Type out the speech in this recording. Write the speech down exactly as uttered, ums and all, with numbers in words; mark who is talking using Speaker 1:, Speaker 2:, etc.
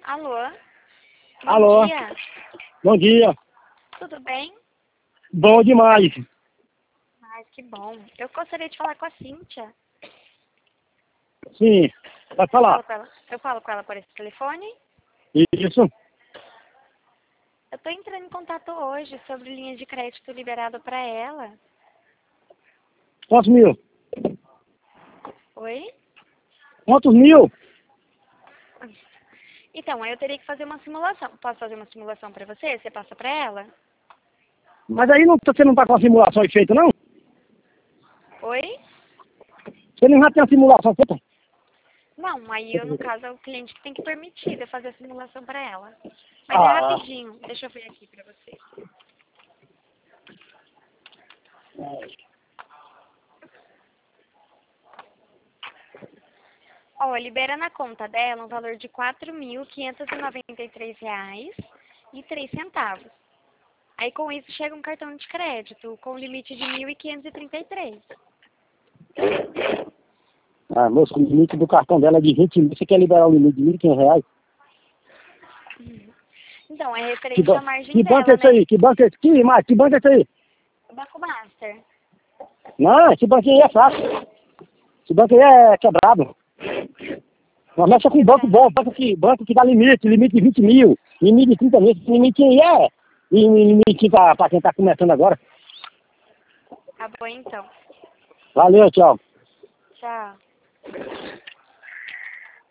Speaker 1: Alô? Bom
Speaker 2: Alô?
Speaker 1: dia.
Speaker 2: Bom dia.
Speaker 1: Tudo bem?
Speaker 2: Bom demais.
Speaker 1: Ai, que bom. Eu gostaria de falar com a Cíntia.
Speaker 2: Sim, vai
Speaker 1: Eu
Speaker 2: falar.
Speaker 1: falo com ela, eu falo com ela por esse telefone.
Speaker 2: Isso.
Speaker 1: Eu estou entrando em contato hoje sobre linha de crédito liberada para ela.
Speaker 2: Quantos mil?
Speaker 1: Oi?
Speaker 2: Quantos mil?
Speaker 1: Então, aí eu teria que fazer uma simulação. Posso fazer uma simulação para você? Você passa para ela?
Speaker 2: Mas aí não, você não tá com a simulação aí feita, não?
Speaker 1: Oi?
Speaker 2: Você não já tem a simulação feita?
Speaker 1: Não, aí eu, no caso, é o cliente que tem que permitir de eu fazer a simulação para ela. Mas é
Speaker 2: Ah.
Speaker 1: rapidinho. Deixa eu ver aqui para você. Ó, libera na conta dela um valor de quatro mil quinhentos e noventa e três reais e três centavos. Aí com isso chega um cartão de crédito com limite de mil quinhentos e trinta e três.
Speaker 2: Ah, moço, o limite do cartão dela é de vinte mil. Você quer liberar o limite de mil e quinhentos reais?
Speaker 1: Então, é
Speaker 2: Que,
Speaker 1: referente
Speaker 2: ba
Speaker 1: à margem
Speaker 2: que banco é
Speaker 1: dela,
Speaker 2: esse
Speaker 1: né?
Speaker 2: aí? Que banco é esse? Que, mas, que banco é esse aí?
Speaker 1: Banco Master.
Speaker 2: Não, esse banco aí é fácil. Esse banco aí é quebrado. Nós mexe com banco bom, banco que, banco que dá limite, limite de vinte mil, limite de trinta mil. Esse limite aí é limite pra, pra quem tá começando agora.
Speaker 1: Tá bom, então.
Speaker 2: Valeu, tchau.
Speaker 1: Tchau.